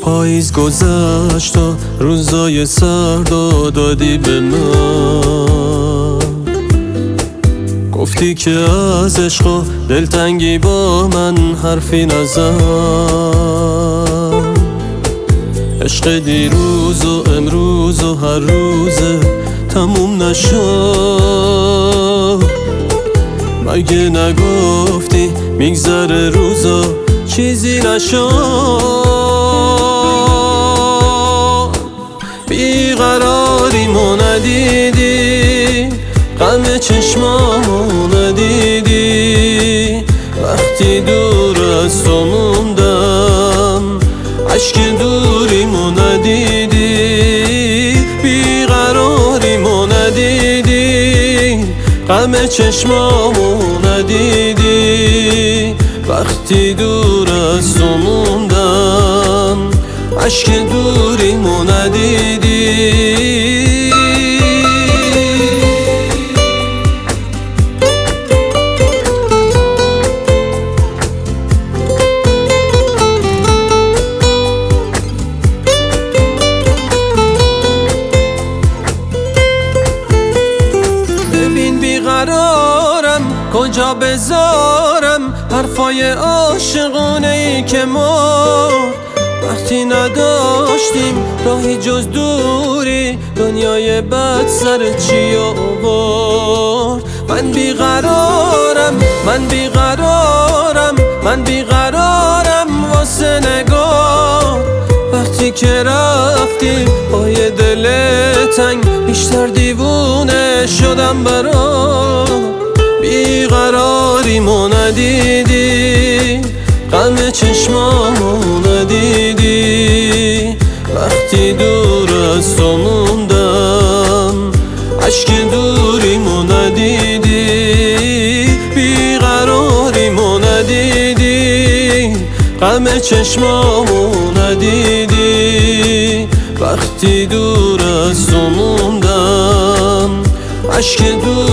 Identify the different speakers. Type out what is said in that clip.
Speaker 1: پاییز گذشت و روزای سرد دادی به من، گفتی که از عشق و دلتنگی با من حرفی نزن. عشق دیروز و امروز و هر روزه تموم نشد. مگه نگفتی میگذره روزا چیزی نشد؟ بیقراریمو ندیدی، غم چشمامو ندیدی، وقتی دور از تو موندم عشق دوریمو ندیدی. بیقراریمو ندیدی، غم چشمامو ندیدی، وقتی دور از تو موندم عشق دوریمو ندیدی. ببین بیقرارم کجا بذارم حرفای عاشقونه ای که ما وقتی نداشتیم راهی جز دوری، دنیای بد سر چی آورد؟ من بیقرارم، من بیقرارم، من بیقرارم واسه نگاه. وقتی که رفتی با یه دل تنگ بیشتر دیوونه شدم برات. بیقراریمو ندیدی، غم چشمامو ندیدی، وقتی دور از تو موندم عشق دوریمو ندیدی. بیقراریمو ندیدی، غم چشمامو ندیدی، وقتی دور از تو موندم عشق